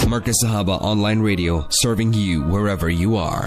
Markaz Sahaba Online Radio, serving you wherever you are.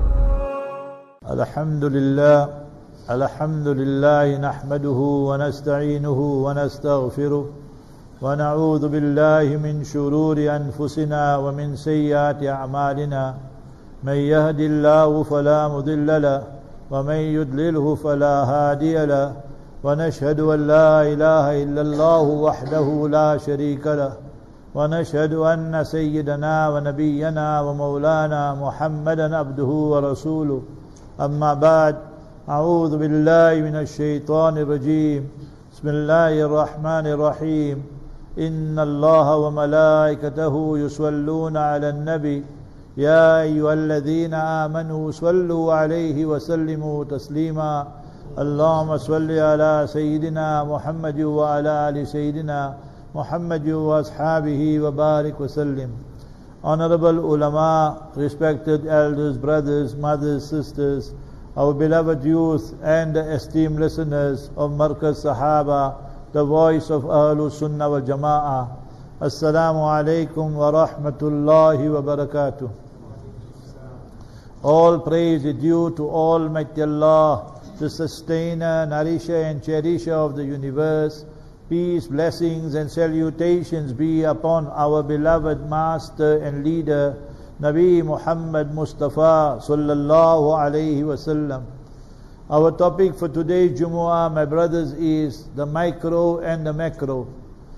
Alhamdulillah, Alhamdulillah, nahmaduhu wa nasta'inuhu wa nastaghfiruh, wa na'udhu billahi min shururi anfusina wa min sayyiati a'malina. Man yahdillahu fala mudilla lahu wa man yudlilhu fala hadiya lahu. ونشهد أن لا إله إلا الله وحده لا شريك له ونشهد أن سيدنا ونبينا ومولانا محمدا عبده ورسوله أما بعد أعوذ بالله من الشيطان الرجيم بسم الله الرحمن الرحيم إن الله وملائكته يصلون على النبي يا أيها الذين آمنوا صلوا عليه وسلموا تسليما اللهم صل على سيدنا محمد وعلى آل سيدنا محمد وأصحابه وبارك وسلم. Honorable ulama, respected elders, brothers, mothers, sisters, our beloved youth and the esteemed listeners of Markaz Sahaba, the voice of Ahlul Sunnah wal Jama'ah. Assalamu alaikum wa rahmatullahi wa barakatuh. All praise is due to Almighty Allah, the sustainer, nourisher and cherisher of the universe. Peace, blessings and salutations be upon our beloved master and leader, Nabi Muhammad Mustafa sallallahu alayhi wasallam. Our topic for today's Jumu'ah, my brothers, is the micro and the macro.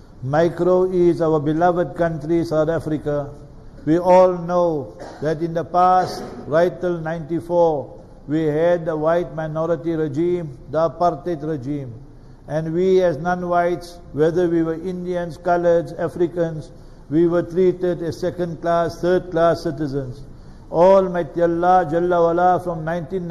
Micro is our beloved country, South Africa. We all know that in the past, right till 94, we had the white minority regime, the apartheid regime. And we as non-whites, whether we were Indians, coloreds, Africans, we were treated as second class, third class citizens. Almighty Allah Jalla wala from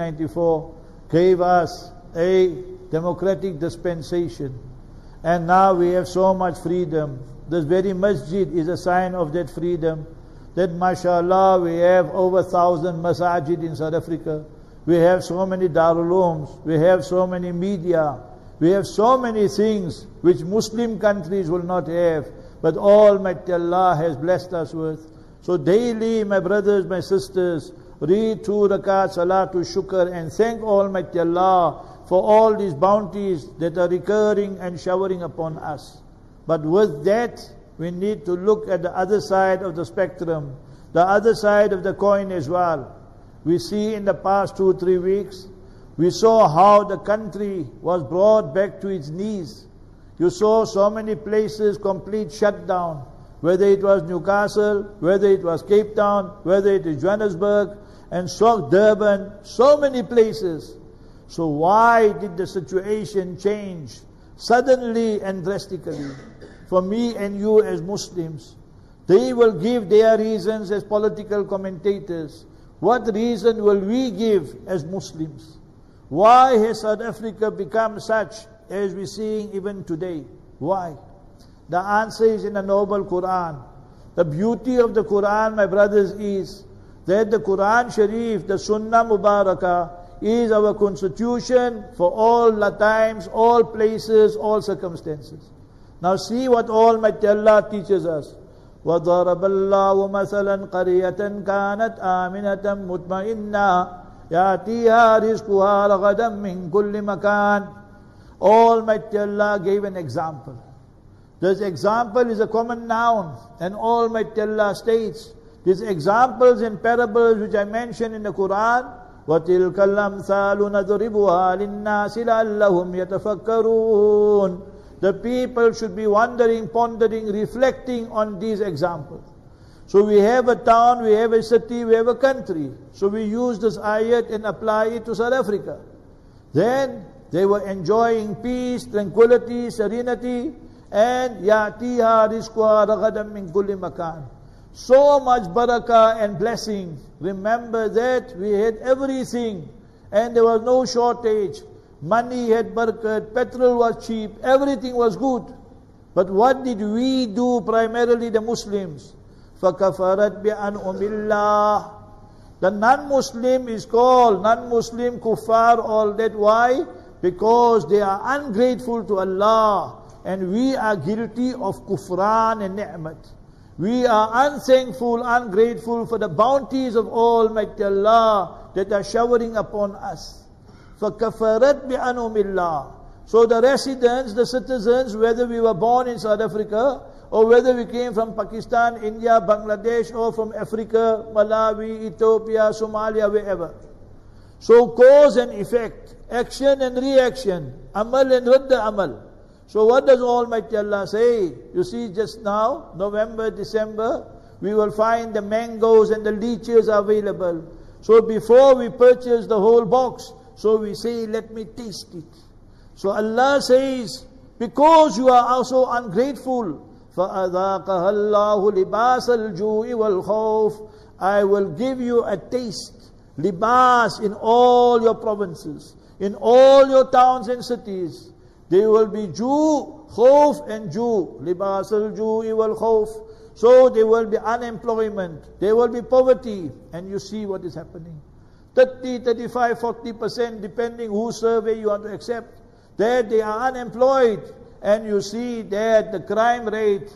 1994 gave us a democratic dispensation. And now we have so much freedom. This very masjid is a sign of that freedom. That mashallah we have over 1,000 masajid in South Africa. We have so many Darul Ulooms, we have so many media, we have so many things which Muslim countries will not have, but Almighty Allah has blessed us with. So daily, my brothers, my sisters, read 2 rakat Salatul Shukr and thank Almighty Allah for all these bounties that are recurring and showering upon us. But with that, we need to look at the other side of the spectrum, the other side of the coin as well. We see in the past 2-3 weeks, we saw how the country was brought back to its knees. You saw so many places complete shutdown, whether it was Newcastle, whether it was Cape Town, whether it is Johannesburg, and so Durban, so many places. So why did the situation change suddenly and drastically? For me and you as Muslims, they will give their reasons as political commentators. What reason will we give as Muslims? Why has South Africa become such as we're seeing even today? Why? The answer is in the noble Quran. The beauty of the Quran, my brothers, is that the Quran Sharif, the Sunnah Mubarakah, is our constitution for all the times, all places, all circumstances. Now see what Almighty Allah teaches us. وَضَرَبَ اللَّهُ مَثَلًا قَرْيَةً كَانَتْ آمِنَةً مُطْمَئِنَّةً يَأْتِيهَا رِزْقُهَا رَغَدًا مِنْ كُلِّ مَكَانٍ. Almighty Allah gave an example. This example is a common noun, and Almighty Allah states, these examples and parables which I mentioned in the Quran, وَتِلْكَ الْأَمْثَالُ نَضْرِبُهَا لِلنَّاسِ لَعَلَّهُمْ يَتَفَكَّرُونَ. The people should be wondering, pondering, reflecting on these examples. So we have a town, we have a city, we have a country. So we use this ayat and apply it to South Africa. Then they were enjoying peace, tranquility, serenity, and يَأْتِيهَا رِزْقُهَا رَغَدًا مِنْ كُلِّ مَكَانٍ. So much barakah and blessing. Remember that we had everything and there was no shortage. Money had barakat, petrol was cheap, everything was good. But what did we do, primarily the Muslims? فَكَفَرَتْ بِأَنْعُمِ اللَّهِ. The non-Muslim is called non-Muslim, kuffar, all that. Why? Because they are ungrateful to Allah. And we are guilty of kufran and ni'mat. We are unthankful, ungrateful for the bounties of Almighty Allah that are showering upon us. فَكَفَرَتْ بِأَنُمِ اللَّهِ. So the residents, the citizens, whether we were born in South Africa, or whether we came from Pakistan, India, Bangladesh, or from Africa, Malawi, Ethiopia, Somalia, wherever. So cause and effect, action and reaction, amal and radda amal. So what does Almighty Allah say? You see just now, November, December, we will find the mangoes and the lychees available. So before we purchase the whole box, so we say, let me taste it. So Allah says, because you are also ungrateful, فَأَذَاقَهَا اللَّهُ لِبَاسَ الْجُوءِ وَالْخَوْفِ. I will give you a taste, libas, in all your provinces, in all your towns and cities. There will be ju, khawf and ju, libas al-ju'i wal-khawf. So there will be unemployment, there will be poverty, and you see what is happening. 30, 35, 40%, depending whose survey you want to accept, that they are unemployed. And you see that the crime rate,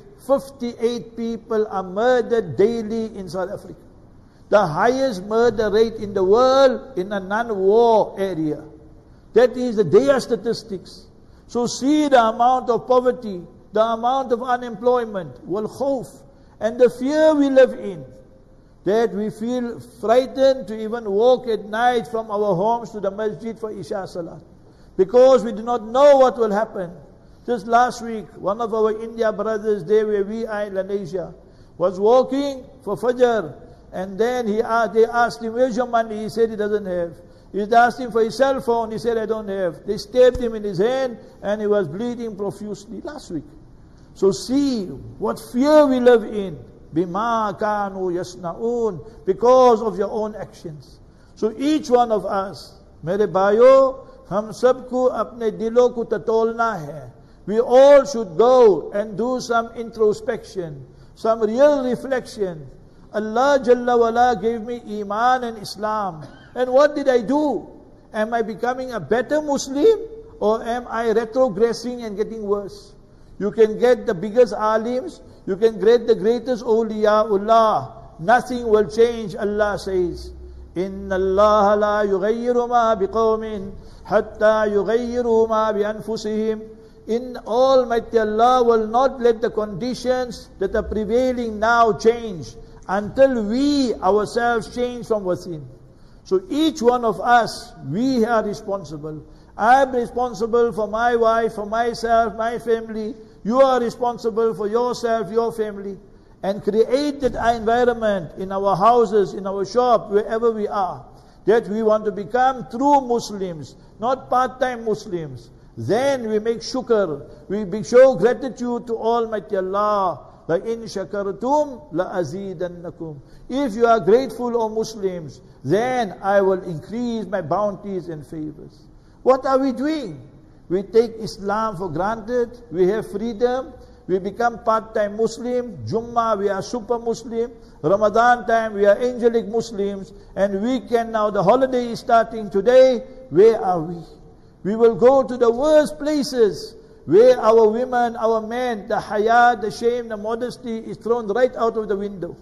58 people are murdered daily in South Africa. The highest murder rate in the world in a non-war area. That is the DEA statistics. So see the amount of poverty, the amount of unemployment, wal khawf, and the fear we live in. That we feel frightened to even walk at night from our homes to the masjid for Isha Salat. Because we do not know what will happen. Just last week, one of our India brothers, there where we are in Lanesia, was walking for Fajr, and then they asked him, where's your money? He said he doesn't have. He asked him for his cell phone, he said I don't have. They stabbed him in his hand, and he was bleeding profusely last week. So see what fear we live in. Bima kanu yasnaun, because of your own actions. So each one of us, mere bhaiyo, hum sabko apne dilo ko tatolna hai. We all should go and do some introspection, some real reflection. Allah Jalla wala gave me Iman and Islam. And what did I do? Am I becoming a better Muslim, or am I retrogressing and getting worse? You can get the biggest alims, you can get the greatest awliyaullah. Nothing will change, Allah says. Inna Allah la yughayyiru ma biqawmin hatta yughayyiru ma bi anfusihim. In Almighty Allah will not let the conditions that are prevailing now change until we ourselves change from within. So each one of us, we are responsible. I am responsible for my wife, for myself, my family. You are responsible for yourself, your family. And create that environment in our houses, in our shop, wherever we are, that we want to become true Muslims, not part-time Muslims. Then we make shukr, we show gratitude to Almighty Allah. لَإِن شَكَرْتُمْ لَأَزِيدَنَّكُمْ. If you are grateful, O Muslims, then I will increase my bounties and favors. What are we doing? We take Islam for granted, we have freedom, we become part-time Muslim, Jummah we are super Muslim, Ramadan time we are angelic Muslims, and weekend now, the holiday is starting today, where are we? We will go to the worst places where our women, our men, the haya, the shame, the modesty is thrown right out of the window.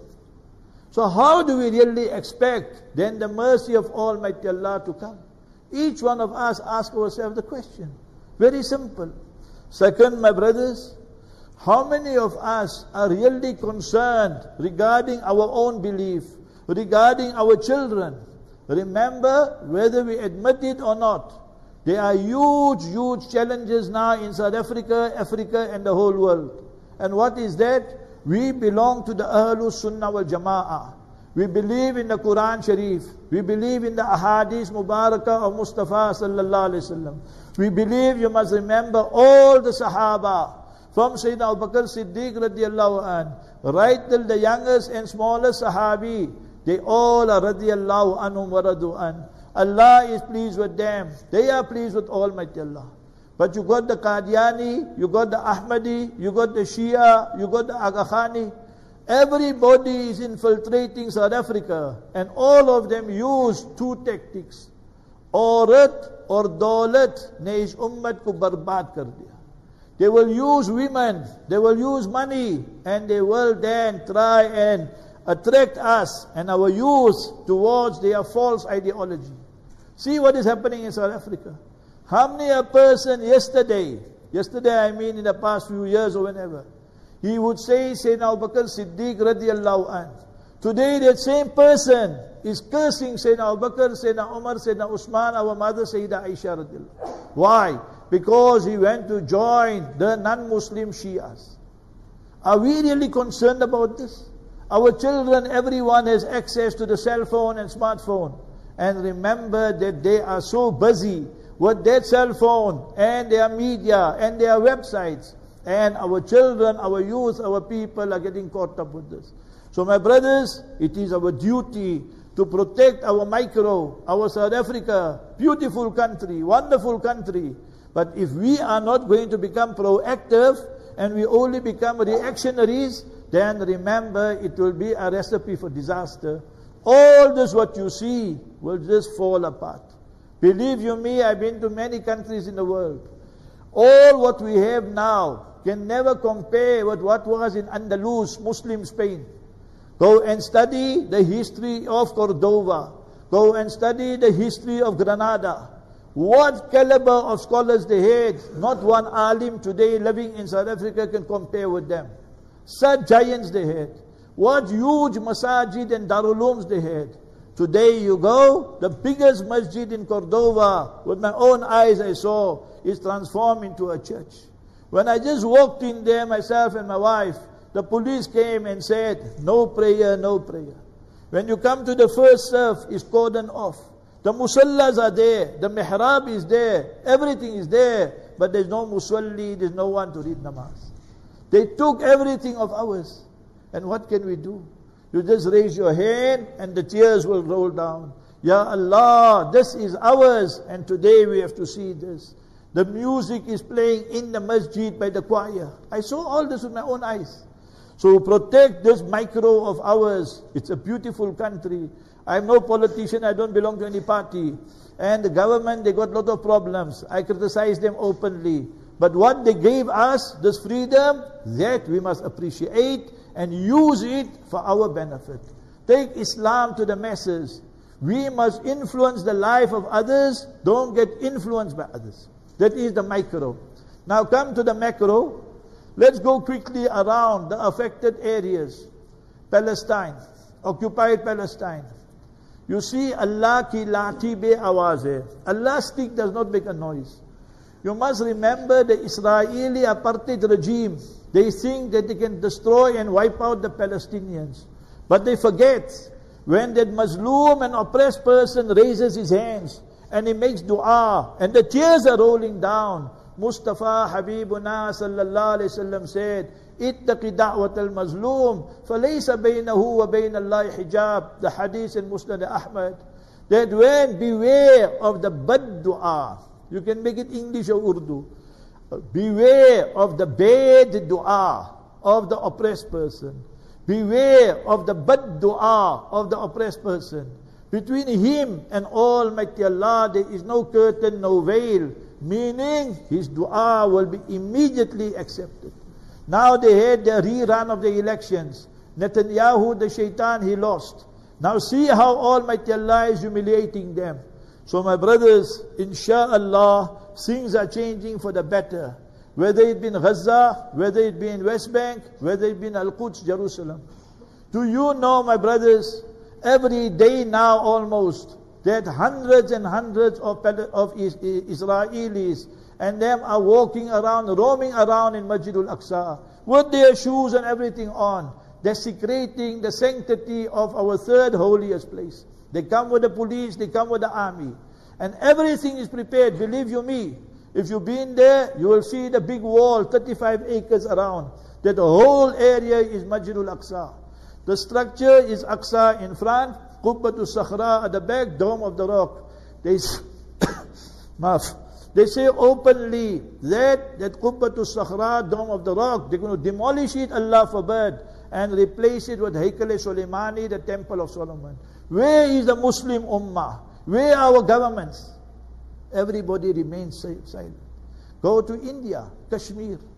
So how do we really expect then the mercy of Almighty Allah to come? Each one of us ask ourselves the question. Very simple. Second, my brothers, how many of us are really concerned regarding our own belief, regarding our children? Remember, whether we admit it or not, there are huge, huge challenges now in South Africa, Africa and the whole world. And what is that? We belong to the Ahlus Sunnah wal Jama'ah. We believe in the Quran Sharif. We believe in the Ahadith Mubarakah of Mustafa sallallahu alaihi wasallam. We believe, you must remember, all the Sahaba, from Sayyidina Abu Bakr Siddiq radiyallahu an, right till the youngest and smallest Sahabi, they all are radiyallahu anhum wa radu an. Allah is pleased with them. They are pleased with Almighty Allah. But you got the Qadiani, you got the Ahmadi, you got the Shia, you got the Aga Khani. Everybody is infiltrating South Africa, and all of them use two tactics. Aurat or daulat ne is ummat ko barbaad kar diya. They will use women, they will use money, and they will then try and attract us and our youth towards their false ideology. See what is happening in South Africa. How many a person yesterday I mean in the past few years or whenever, he would say Sayyidina Abu Bakr Siddiq radiallahu anhu. Today that same person is cursing Sayyidina Abu Bakr, Sayyidina Umar, Sayyidina Usman, our mother Sayyida Aisha radiallahu. Why? Because he went to join the non-Muslim Shias. Are we really concerned about this? Our children, everyone has access to the cell phone and smartphone. And remember that they are so busy with their cell phone and their media and their websites. And our children, our youth, our people are getting caught up with this. So my brothers, it is our duty to protect our micro, our South Africa, beautiful country, wonderful country. But if we are not going to become proactive and we only become reactionaries, then remember it will be a recipe for disaster. All this what you see will just fall apart. Believe you me, I've been to many countries in the world. All what we have now can never compare with what was in Andalus, Muslim Spain. Go and study the history of Cordova. Go and study the history of Granada. What caliber of scholars they had. Not one alim today living in South Africa can compare with them. Such giants they had. What huge masajid and darulums they had. Today you go, the biggest masjid in Cordova, with my own eyes I saw, is transformed into a church. When I just walked in there, myself and my wife, the police came and said, no prayer, no prayer. When you come to the first serve, it's cordoned off. The musallas are there, the mihrab is there, everything is there, but there's no musalli, there's no one to read namaz. They took everything of ours. And what can we do? You just raise your hand and the tears will roll down. Ya Allah, this is ours, and today we have to see this. The music is playing in the masjid by the choir. I saw all this with my own eyes. So protect this micro of ours. It's a beautiful country. I'm no politician, I don't belong to any party. And the government, they got a lot of problems. I criticize them openly. But what they gave us, this freedom, that we must appreciate and use it for our benefit. Take Islam to the masses. We must influence the life of others. Don't get influenced by others. That is the micro. Now come to the macro. Let's go quickly around the affected areas. Palestine, occupied Palestine. You see, Allah ki lati be awaz hai. Allah's stick does not make a noise. You must remember the Israeli apartheid regime. They think that they can destroy and wipe out the Palestinians. But they forget, when that Muslim and oppressed person raises his hands and he makes dua and the tears are rolling down, Mustafa Habibuna sallallahu alayhi wasallam said, ittaqi da'wat al-mazlum falaysa baynahu wa bayna Allahi hijab. The hadith in Musnad Ahmad. That when, beware of the bad dua. You can make it English or Urdu. Beware of the bad dua of the oppressed person. Beware of the bad dua of the oppressed person. Between him and Almighty Allah, there is no curtain, no veil. Meaning, his dua will be immediately accepted. Now they had the rerun of the elections. Netanyahu, the shaitan, he lost. Now see how Almighty Allah is humiliating them. So my brothers, insha'Allah, things are changing for the better. Whether it be in Gaza, whether it be in West Bank, whether it be in Al-Quds, Jerusalem. Do you know, my brothers, every day now almost, that hundreds and hundreds of Israelis and them are walking around, roaming around in Masjid al-Aqsa with their shoes and everything on, desecrating the sanctity of our third holiest place. They come with the police, they come with the army. And everything is prepared, believe you me. If you've been there, you will see the big wall, 35 acres around, that the whole area is Masjid al-Aqsa. The structure is Aqsa in front, Qubbatul Sakhra at the back, Dome of the Rock. They say openly that Qubbatul Sakhra, Dome of the Rock, they're going to demolish it, Allah forbid, and replace it with Haykal-e-Soleimani, the Temple of Solomon. Where is the Muslim Ummah? Where are our governments? Everybody remains silent. Go to India, Kashmir.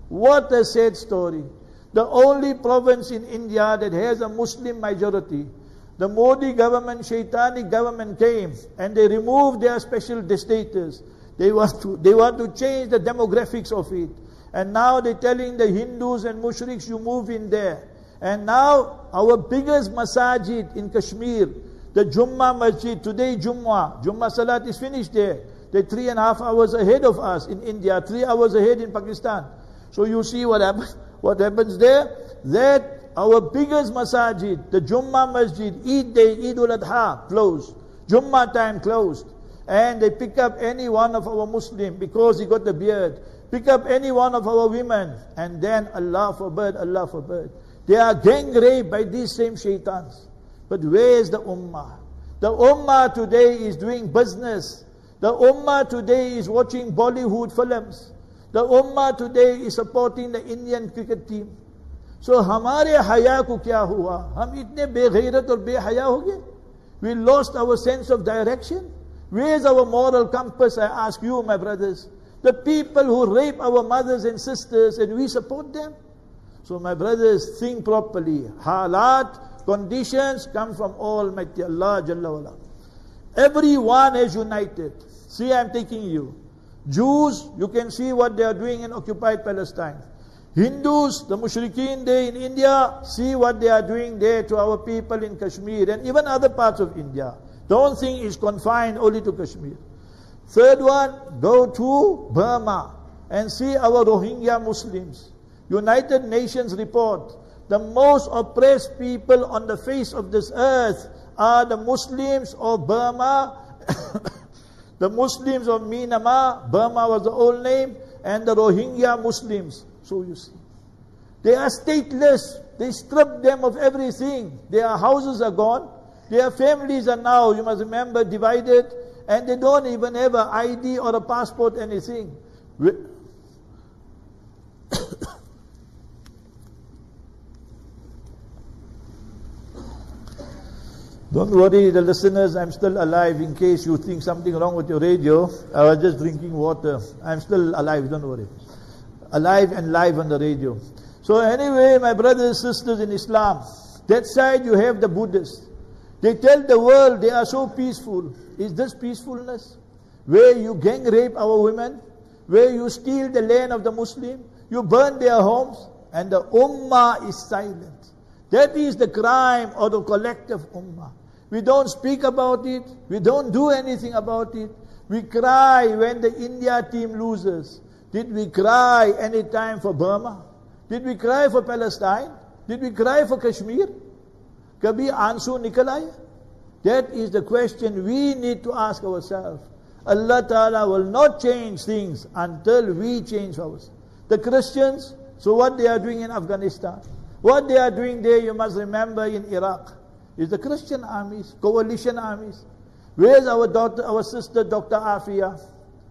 What a sad story. The only province in India that has a Muslim majority. The Modi government, Shaitanic government came and they removed their special status. They want to change the demographics of it. And now they're telling the Hindus and Mushriks, you move in there. And now our biggest masajid in Kashmir, the Jummah Masjid, today Jummah Salat is finished there. They're 3.5 hours ahead of us in India, 3 hours ahead in Pakistan. So you see what happens there? That our biggest masajid, the Jummah Masjid, Eid Day, Eid al-Adha, closed. Jummah time closed. And they pick up any one of our Muslim because he got the beard. Pick up any one of our women. And then Allah forbid, they are gang raped by these same shaitans. But where is the Ummah? The Ummah today is doing business. The Ummah today is watching Bollywood films. The Ummah today is supporting the Indian cricket team. So हमारे हया को क्या हुआ? हम इतने बेगैरत और बेहया हो गए? We lost our sense of direction. Where is our moral compass? I ask you, my brothers. The people who rape our mothers and sisters, and we support them. So my brothers, think properly. Halat, conditions come from Almighty Allah Jalla wala. Everyone is united. See, I'm taking you. Jews, you can see what they are doing in occupied Palestine. Hindus, the Mushrikeen there in India, see what they are doing there to our people in Kashmir and even other parts of India. Don't think it's confined only to Kashmir. Third one, go to Burma and see our Rohingya Muslims. United Nations report, the most oppressed people on the face of this earth are the Muslims of Burma, the Muslims of Myanmar, Burma was the old name, and the Rohingya Muslims. So you see, they are stateless. They stripped them of everything. Their houses are gone. Their families are now, you must remember, divided. And they don't even have an ID or a passport, anything. Don't worry, the listeners, I'm still alive. In case you think something wrong with your radio, I was just drinking water. I'm still alive, don't worry. Alive and live on the radio. So anyway, my brothers and sisters in Islam, that side you have the Buddhists. They tell the world they are so peaceful. Is this peacefulness? Where you gang rape our women, where you steal the land of the Muslim, you burn their homes, and the Ummah is silent. That is the crime of the collective Ummah. We don't speak about it, we don't do anything about it. We cry when the India team loses. Did we cry any time for Burma? Did we cry for Palestine? Did we cry for Kashmir? Kabhi aansu nikal aaye? That is the question we need to ask ourselves. Allah Ta'ala will not change things until we change ourselves. The Christians, so what they are doing in Afghanistan, what they are doing there, you must remember in Iraq, is the Christian armies, coalition armies. Where's our daughter, our sister, Dr. Afia?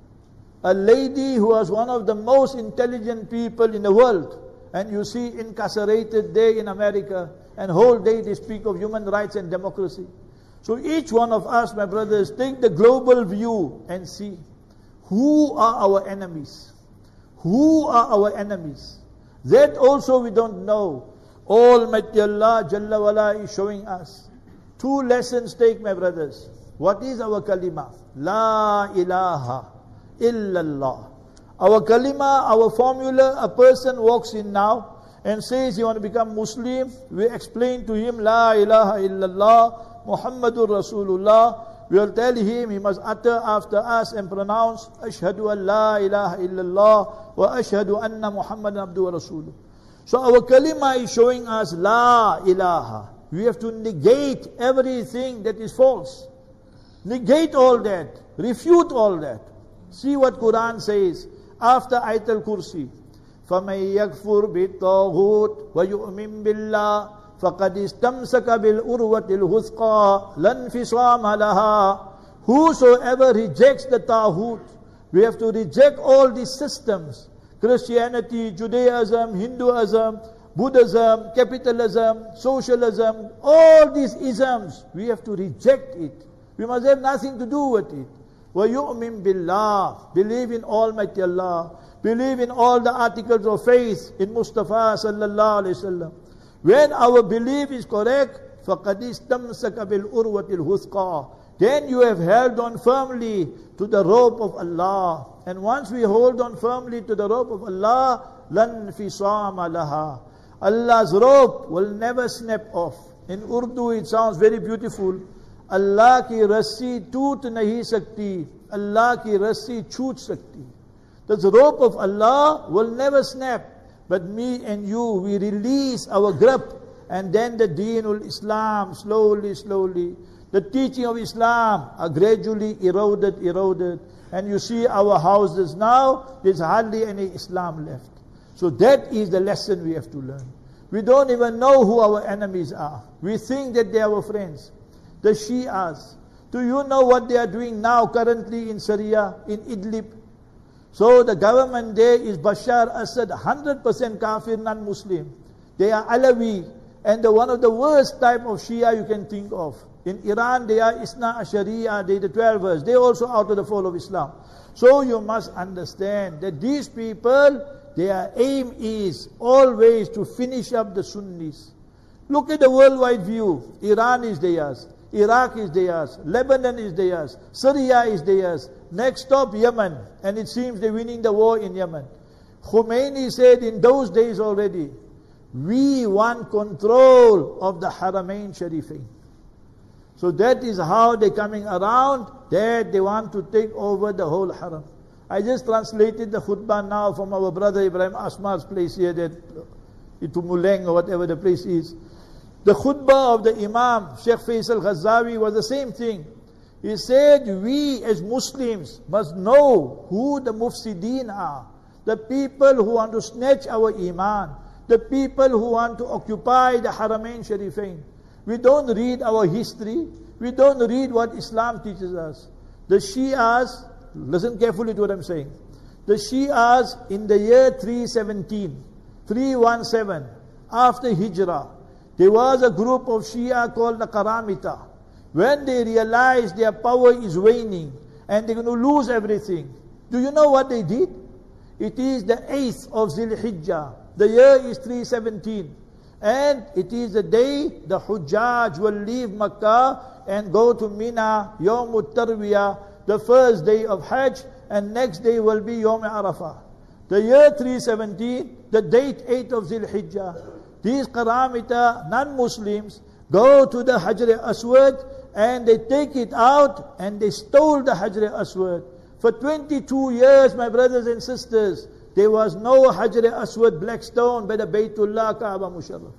A lady who was one of the most intelligent people in the world, and you see incarcerated there in America, and whole day they speak of human rights and democracy. So each one of us, my brothers, take the global view and see who are our enemies. Who are our enemies? That also we don't know. Almighty Allah Jalla wala is showing us. 2 lessons take, my brothers. What is our kalima? La ilaha illallah. Our kalima, our formula, a person walks in now and says he want to become Muslim, we explain to him La ilaha illallah Muhammadur Rasulullah. We will tell him he must utter after us and pronounce Ashhadu an la ilaha illallah wa ashhadu anna Muhammadan abduhu wa rasuluh. So our kalima is showing us La ilaha. We have to negate everything that is false. Negate all that. Refute all that. See what Quran says after Ayatul Kursi. فَمَنْ يَكْفُرْ بِالطَّاغُوتِ وَيُؤْمِنْ بِاللَّهِ فَقَدْ اسْتَمْسَكَ بِالْأُرْوَةِ الْوُثْقَى لَا انْفِصَامَ لَهَا. Whosoever rejects the Taghut, we have to reject all these systems. Christianity, Judaism, Hinduism, Buddhism, capitalism, socialism, all these isms, we have to reject it. We must have nothing to do with it. وَيُؤْمِن بِاللَّهِ. Believe in Almighty Allah. Believe in all the articles of faith in Mustafa sallallahu alayhi wasallam. When our belief is correct, فَقَدْ اسْتَمْسَكَ بِالْأُرْوَةِ الْوُثْقَى. Then you have held on firmly to the rope of Allah. And once we hold on firmly to the rope of Allah, لَنْ فِصَامَ لَهَا. Allah's rope will never snap off. In Urdu it sounds very beautiful. Allah ki rassi toot nahi sakti. Allah ki rassi choot sakti. The rope of Allah will never snap. But me and you, we release our grip. And then the Deenul Islam, slowly, the teaching of Islam are gradually eroded. And you see our houses now, there's hardly any Islam left. So that is the lesson we have to learn. We don't even know who our enemies are. We think that they are our friends. The Shias. Do you know what they are doing now currently in Syria, in Idlib? So the government there is Bashar Assad, 100% kafir, non-Muslim. They are Alawi, and one of the worst type of Shia you can think of. In Iran, they are Isna Ashariya, they are the 12ers. They are also out of the fold of Islam. So you must understand that these people, their aim is always to finish up the Sunnis. Look at the worldwide view. Iran is theirs. Iraq is theirs. Lebanon is theirs. Syria is theirs. Next stop, Yemen. And it seems they're winning the war in Yemen. Khomeini said in those days already, we want control of the Haramain Sharifain. So that is how they're coming around, that they want to take over the whole Haram. I just translated the khutbah now from our brother Ibrahim Asmar's place here, that into Muleng or whatever the place is. The khutbah of the Imam, Sheikh Faisal Ghazawi, was the same thing. He said, we as Muslims must know who the mufsideen are. The people who want to snatch our iman. The people who want to occupy the Haramain Sharifain. We don't read our history. We don't read what Islam teaches us. The Shias, listen carefully to what I'm saying. The Shias in the year 317, after Hijrah, there was a group of Shia called the Karamita. When they realized their power is waning and they're going to lose everything, do you know what they did? It is the 8th of Zil Hijjah. The year is 317. And it is the day the Hujjaj will leave Makkah and go to Mina, Yawmut Tarwiyah, the first day of Hajj, and next day will be Yawm Arafah. The year 317, the date 8th of Zil Hijjah. These Karamita, non-Muslims, go to the Hajr Aswad and they take it out and they stole the Hajr Aswad. For 22 years, my brothers and sisters, there was no Hajr Aswad black stone by the Baytullah Kaaba Musharraf.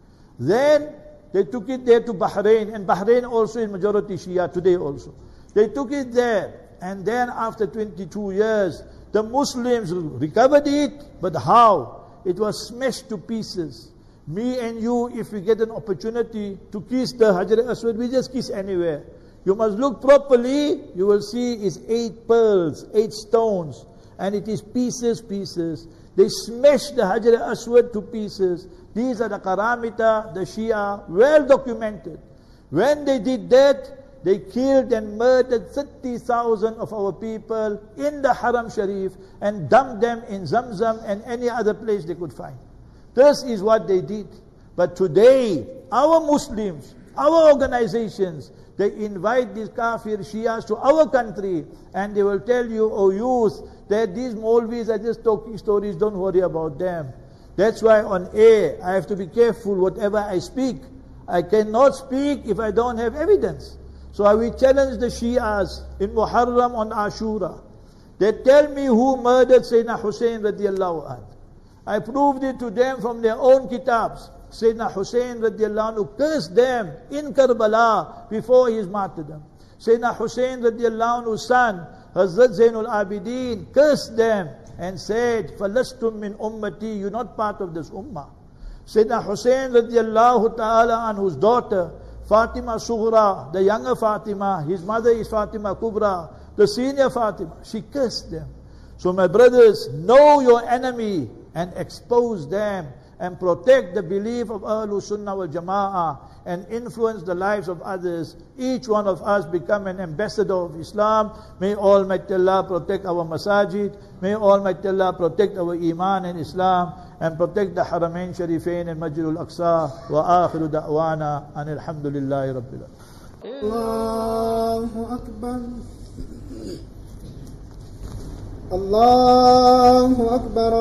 Then they took it there to Bahrain, and Bahrain also is majority Shia today also. They took it there, and then after 22 years, the Muslims recovered it, but how? It was smashed to pieces. Me and you, if we get an opportunity to kiss the Hajr Aswad, we just kiss anywhere. You must look properly, you will see it's 8 pearls, 8 stones, and it is pieces. They smashed the Hajr Aswad to pieces. These are the Karamita, the Shia, well documented. When they did that, they killed and murdered 30,000 of our people in the Haram Sharif and dumped them in Zamzam and any other place they could find. This is what they did. But today, our Muslims, our organizations, they invite these kafir Shias to our country and they will tell you, oh youth, that these Maulvis are just talking stories, don't worry about them. That's why on air, I have to be careful whatever I speak. I cannot speak if I don't have evidence. So I will challenge the Shias in Muharram on Ashura. They tell me who murdered Sayyidina Hussein radiallahu anhu. I proved it to them from their own kitabs. Sayyidina Hussein radiallahu anhu cursed them in Karbala before his martyrdom. Sayyidina Hussein radiallahu anhu's son, Hazrat Zainul Abidin, cursed them and said, "Falastum min ummati, you're not part of this ummah." Sayyidina Hussein radiallahu ta'ala anhu's daughter, Fatima Sughra, the younger Fatima, his mother is Fatima Kubra, the senior Fatima, she cursed them. So my brothers, know your enemy and expose them and protect the belief of Ahlus Sunnah wal Jama'ah and influence the lives of others. Each one of us become an ambassador of Islam. May Almighty Allah protect our masajid. May Almighty Allah protect our iman and Islam and protect the Haramain Sharifain and Masjidul Aqsa. Wa akhiru da'wana anil hamdulillahi rabbil alamin. Allahu Akbar. Allahu Akbar.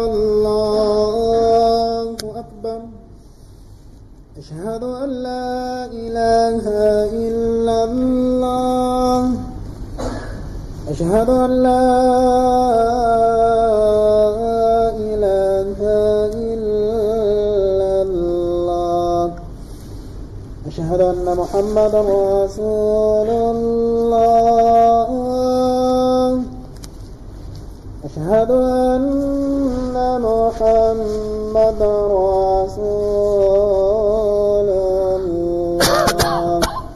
Allahu Akbar. أشهد أن لا إله إلا الله. أشهد أن لا إله إلا الله. أشهد أن محمدا رسول الله. أشهد أن محمدا رسول الله.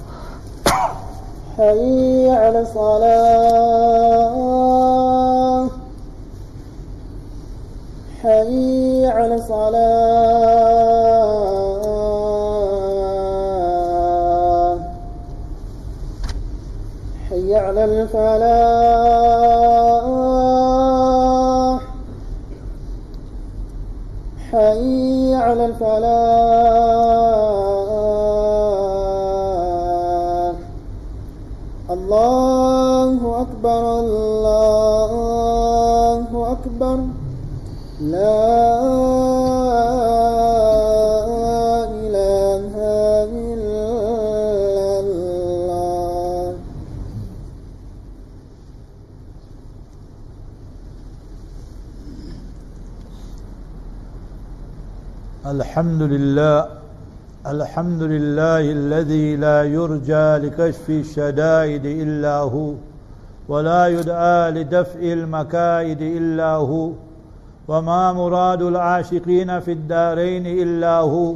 حي على الصلاة. حي على الصلاة. حي على الفلاح. حي على الفلاح. الله أكبر. الله أكبر. لا إله إلا الله. الحمد لله. الحمد لله الذي لا يرجى لكشف الشدائد إلا هو ولا يدعى لدفع المكائد إلا هو وما مراد العاشقين في الدارين إلا هو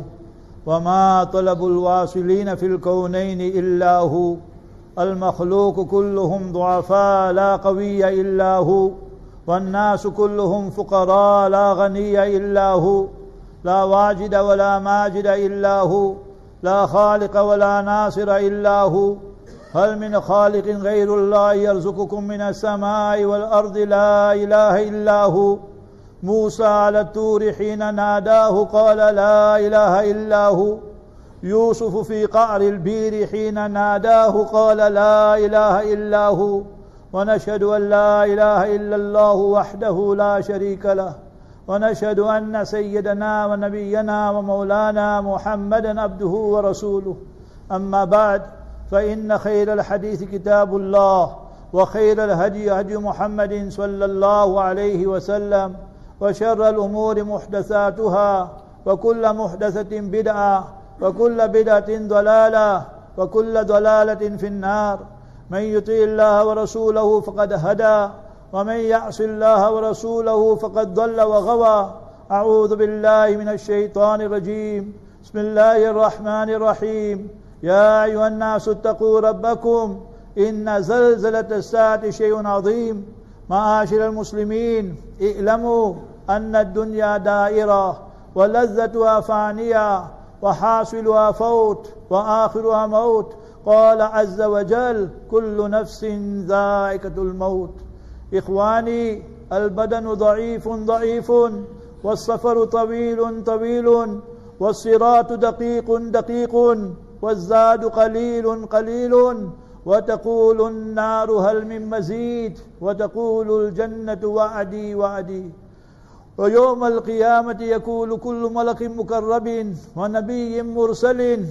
وما طلب الواصلين في الكونين إلا هو. المخلوق كلهم ضعفاء لا قوي إلا هو والناس كلهم فقراء لا غني إلا هو. لا واجد ولا ماجد إلا هو. لا خالق ولا ناصر إلا هو. هل من خالق غير الله يرزقكم من السماء والأرض؟ لا إله إلا هو. موسى على الطور حين ناداه قال لا إله إلا هو. يوسف في قعر البير حين ناداه قال لا إله إلا هو. ونشهد أن لا إله إلا الله وحده لا شريك له ونشهد أن سيدنا ونبينا ومولانا محمدا عبده ورسوله. أما بعد، فإن خير الحديث كتاب الله وخير الهدي هدي محمد صلى الله عليه وسلم وشر الأمور محدثاتها وكل محدثة بدعة وكل بدعة ضلالة وكل ضلالة في النار. من يطع الله ورسوله فقد هدى ومن يعص الله ورسوله فقد ضل وغوى. أعوذ بالله من الشيطان الرجيم. بسم الله الرحمن الرحيم. يا أيها الناس اتقوا ربكم إن زلزلة الساعة شيء عظيم. معاشر المسلمين، اعلموا أن الدنيا دائرة ولذتها فانية وحاصلها فوت وآخرها موت. قال عز وجل كل نفس ذائقة الموت. إخواني، البدن ضعيف والسفر طويل والصراط دقيق والزاد قليل وتقول النار هل من مزيد وتقول الجنة وعدي. ويوم القيامة يقول كل ملك مقرب ونبي مرسل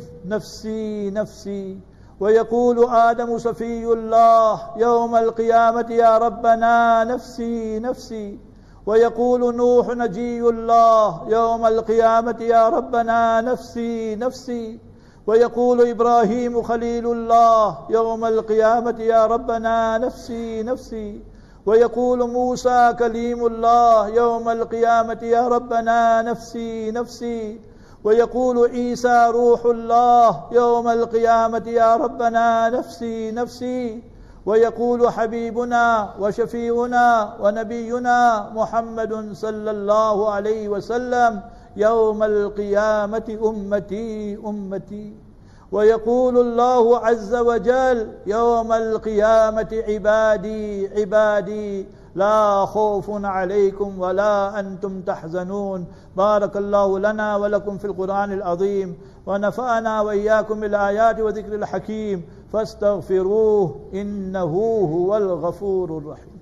نفسي ويقول آدم صفي الله يوم القيامة يا ربنا نفسي ويقول نوح نجي الله يوم القيامة يا ربنا نفسي ويقول إبراهيم خليل الله يوم القيامة يا ربنا نفسي ويقول موسى كليم الله يوم القيامة يا ربنا نفسي ويقول عيسى روح الله يوم القيامة يا ربنا نفسي ويقول حبيبنا وشفيعنا ونبينا محمد صلى الله عليه وسلم يوم القيامة أمتي أمتي. ويقول الله عز وجل يوم القيامة عبادي عبادي لا خوف عليكم ولا أنتم تحزنون. بارك الله لنا ولكم في القرآن العظيم، ونفعنا وإياكم بالآيات وذكر الحكيم، فاستغفروه إنه هو الغفور الرحيم.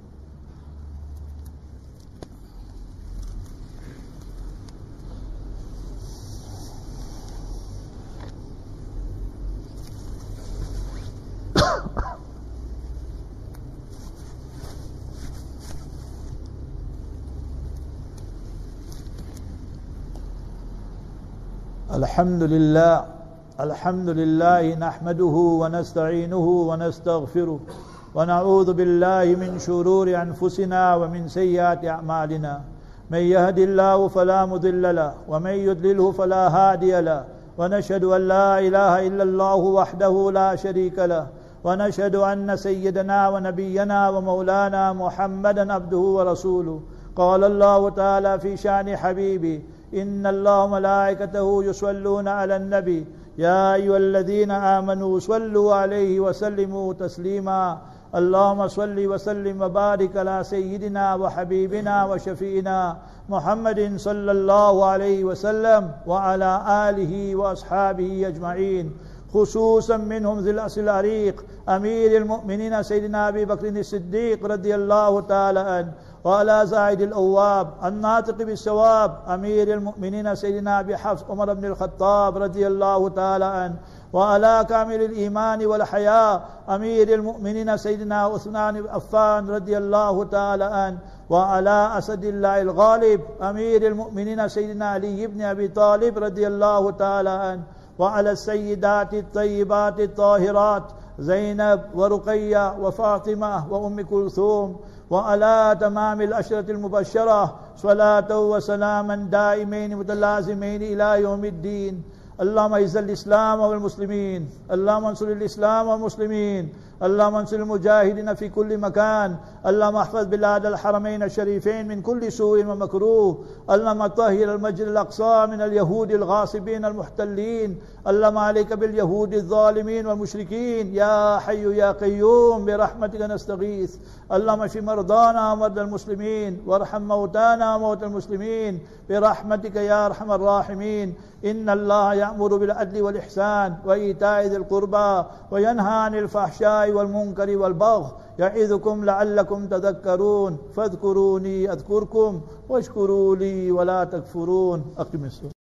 الحمد لله نحمده ونستعينه ونستغفره ونعوذ بالله من شرور أنفسنا ومن سيئات أعمالنا. من يهد الله فلا مضل له ومن يضلله فلا هادي له، ونشهد أن لا إله إلا الله وحده لا شريك له، ونشهد أن سيدنا ونبينا ومولانا محمدا عبده ورسوله. قال الله تعالى في شأن حبيبي: إن الله وملائكته يصلون على النبي يا أيها الذين آمنوا صلوا عليه وسلموا تسليما. اللهم صل وسلم وبارك على سيدنا وحبيبنا وشفينا محمد صلى الله عليه وسلم وعلى آله وأصحابه أجمعين، خصوصا منهم ذي الأصل العريق أمير المؤمنين سيدنا أبي بكر الصديق رضي الله تعالى عنه، وعلى زاهد الأواب الناطق بالصواب أمير المؤمنين سيدنا أبي حفص عمر بن الخطاب رضي الله تعالى عنه، وعلى كامل الإيمان والحياء أمير المؤمنين سيدنا عثمان بن عفان رضي الله تعالى عنه، وعلى أسد الله الغالب أمير المؤمنين سيدنا علي بن أبي طالب رضي الله تعالى عنه، وعلى السيدات الطيبات الطاهرات زينب ورقية وفاطمة وأم كلثوم، وعلى تمام الأشرة المبشرة صلاة وسلاما دائمين متلازمين إلى يوم الدين. اللهم اعز الإسلام والمسلمين، اللهم انصر الإسلام والمسلمين، اللهم انصر المجاهدين في كل مكان، اللهم احفظ بلاد الحرمين الشريفين من كل سوء ومكروه، اللهم طهر المسجد الأقصى من اليهود الغاصبين المحتلين، اللهم عليك باليهود الظالمين والمشركين يا حي يا قيوم برحمتك نستغيث. اللهم اشف مرضانا ومرضى المسلمين، وارحم موتانا وموتى المسلمين برحمتك يا أرحم الراحمين. إن الله يأمر بالعدل والإحسان وإيتاء ذي القربى وينهى عن الفحشاء والمنكر والبغي يعظكم لعلكم تذكرون. فاذكروني أذكركم واشكروا لي ولا تكفرون. أقم الصلاة.